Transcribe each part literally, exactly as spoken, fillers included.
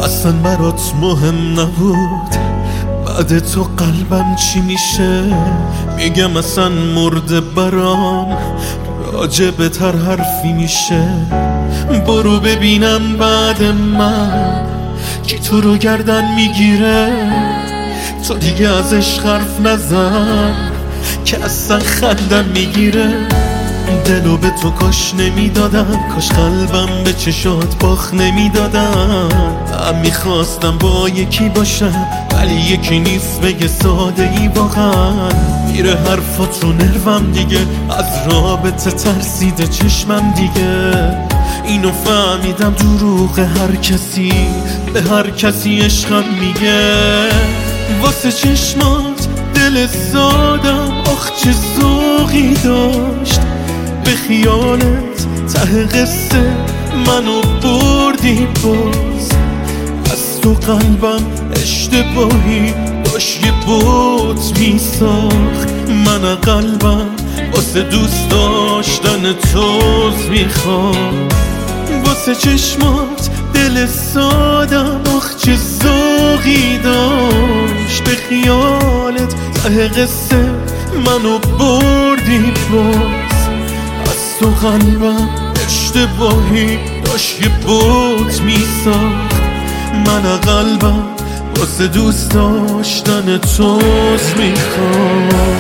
اصلا برات مهم نبود بعد تو قلبم چی میشه. میگم اصلا مرده برام راجبت هر حرفی میشه. برو ببینم بعد من کی تو رو گردن میگیره. تو دیگه ازش حرف نزن که اصلا خندم میگیره. دلو به تو کاش نمیدادم، کاش قلبم به چشات باخ نمیدادم. من میخواستم با یکی باشم ولی یکی نیست بگه ساده ای واقعا. میره حرفات رو نروم دیگه، از رابطه ترسیده چشمم دیگه. اینو فهمیدم دروغ هر کسی به هر کسی عشقم میگه. واسه چشمات دل سادم آخ چه ذوقی داشت. به خیالت ته قصه منو بردی باز. از تو قلبم اشتباهی داشت یه بوت میساخت. من قلبم واسه دوست داشتن توز میخوام. واسه چشمات دل سادم آخ چه ذوقی داشت. به خیالت ته قصه منو بردی باز. از تو قلبم اشتباهی داشت یه بوت میساخت. من قلبم واسه دوست داشتن توز میخوام.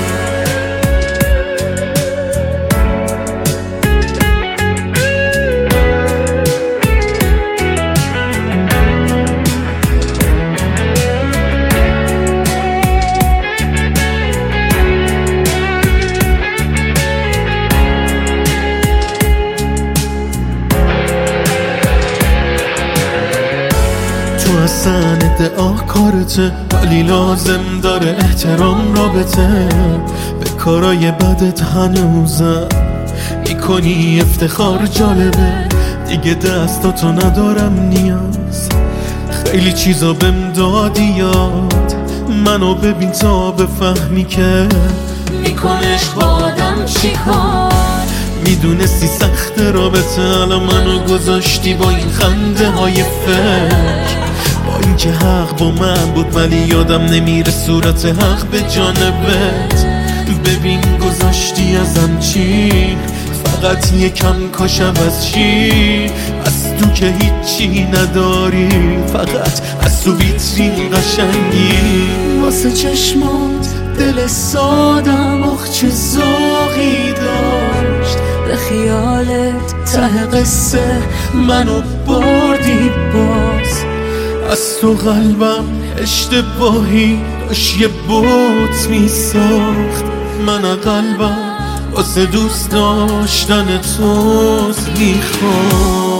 تو اصلا ادعا کارته ولی لازم داره احترام رابطه. به کارای بدت هنوزم میکنی افتخار جالبه. دیگه دستاتو ندارم نیاز، خیلی چیزا بهم دادی یاد. منو ببین تا بفهمی که میکنش با آدم چی کار. میدونستی سخت رابطه الان منو گذاشتی با این خنده های فکر. با اینکه حق با من بود ولی یادم نمیره صورت حق به جانبت. ببین گذاشتی ازم چی، فقط یکم کاشم از چی. از تو که هیچی نداری، فقط از تو ویترین قشنگی. واسه چشمات دل سادم آخ چه ذوقی داشت. به خیالت ته قصه منو بردی باز. از تو قلبم اشتباهی داشت یه بوت میساخت. من قلبم واسه دوست داشتن توز میخوام.